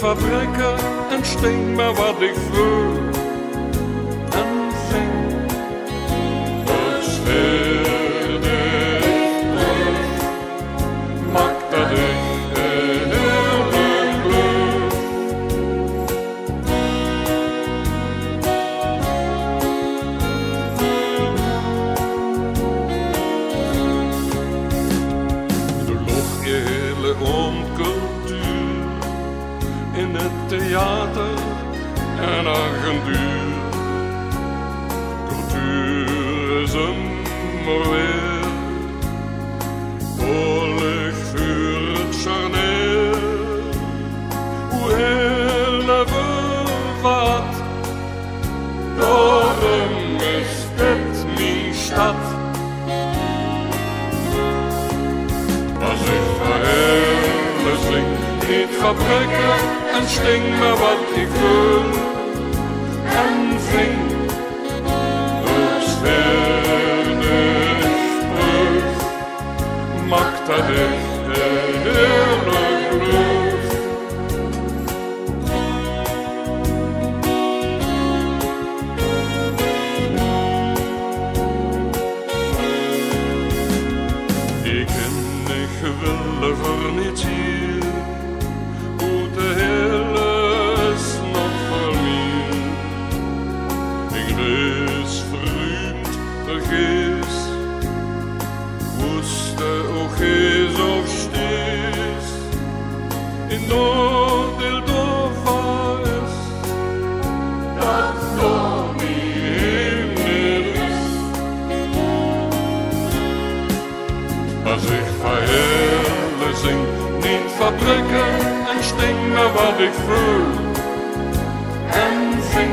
fabrieken en sting maar wat ik voel. En zing, versveerde ik terug, maakt dat ik heerlijk geluk. De lucht je hele oncultuur in het theater en agentuur. Cultuur is een weer, oorlog vuur het charneer. Hoe heel wat, daarom is dit mijn stad. Als ik verhalen zing, niet fabrieken en sting maar wat ik wil. En ving, versveerde ik terug, maakt dat ik heerlijk geluk. Ik ken niet willen voor niets hier, hoe de hele is nog voor mij. Ik reis vreemd vergees, woeste ook is of steeds. In oordeel door is, dat door mij niet is. Als ik verhalen zing, niet fabrieken en sting maar wat ik voel. En zing,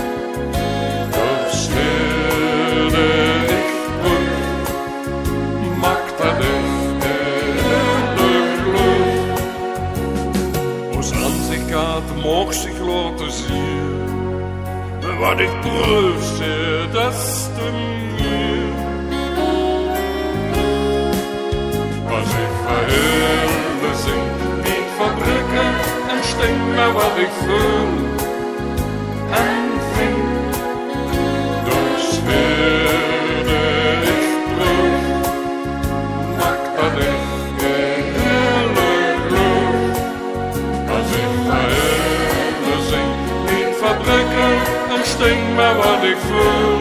versveerde ik terug, maakt dat ik heerlijk geluk. Als aanzichtkaart mocht zich laten zien, wat ik proef, des te meer. Als ik verhalen zing, niet fabrieken en sting maar wat ik voel. En ving, versveerde ik terug, maakt dat ik heerlijk geluk. Als ik verhalen zing, niet fabrieken en sting maar wat ik voel.